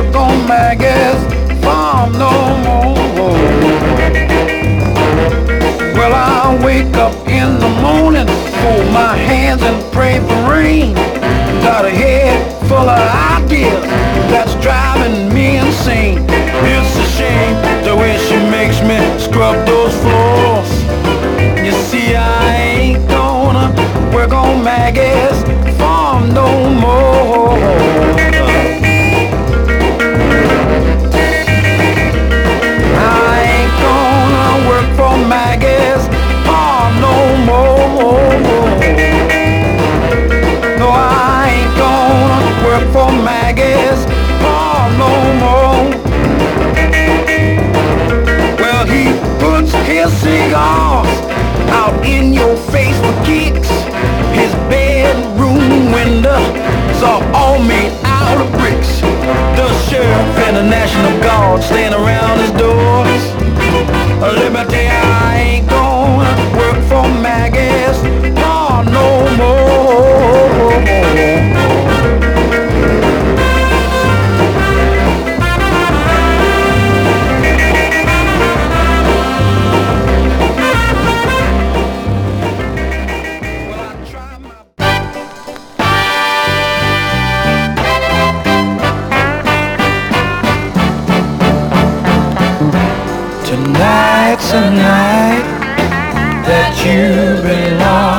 work on Maggie's farm no more. Well, I wake up in the morning, hold my hands and pray for rain. Got a head full of ideas that's driving me insane. It's a shame the way she makes me scrub those floors. You see, I ain't gonna work on Maggie's farm no more. I ain't gonna work for Maggie's farm no more. No, I ain't gonna work for Maggie's farm no more. Well, he puts his cigars out in your face for kicks. His bedroom windows are all made out of bricks. The sheriff and the National Guard stand around his doors. Let me tell you, I ain't gonna work for Maggie's farm no more. Tonight's a night that you belong.